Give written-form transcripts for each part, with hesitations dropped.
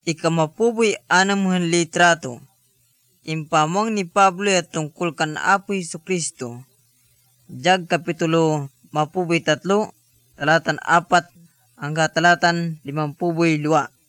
Ikamapuboy 6 litrato. Impamong ni Pablo at tungkol kan Apo Jesucristo. Jag kapitulo 3, talatan 4 hanggang talatan 52.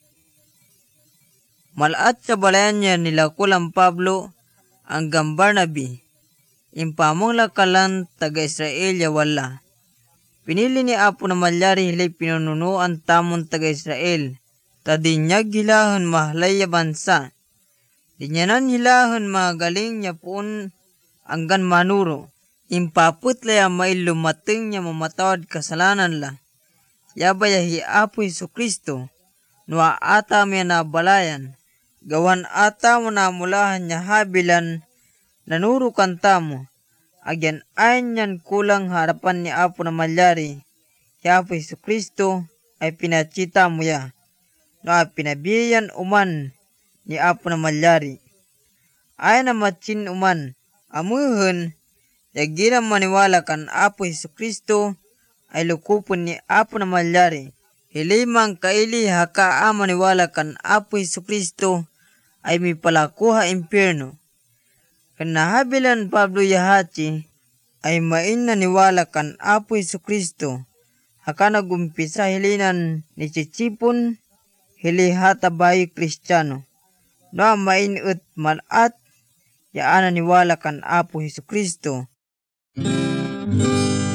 Malaat sa balayan niya nila kulang Pablo hanggang Barnabe. Impamong lakalan taga Israel ya wala. Pinili ni Apo na malyari hilay pinununuan tamon taga Israel. Tadinyag hilahon mahalay ya bansa. Dinyanan hilahon magaling niya poon anggan manuro. Impaput laya may lumating niya mamatawad kasalanan la. Yabaya hi Apo Jesucristo. Nua ata miya na balayan. Gawan ata mo na mulahan niya habilan. Nanuro kanta mo. Agyan ayon yan kulang harapan ni Apo na malyari. Hi Apo Jesucristo ay pinacita mo ya. Na pinabiyan uman ni Apo na malyari. Ay na matsin uman, amuhon, yagina maniwala kan Apo Jesucristo ay lukupon ni Apo na malyari. Hilimang kaili haka maniwala kan Apo Jesucristo ay may palakuha impyerno. Kanahabilan Pablo yahachi ay main naniwala kan Apo Jesucristo. Haka nagumpisa hilinan ni Chichipon hili hatabayo Kristiyano. No main ut malat yaana niwala kan Apo Jesucristo.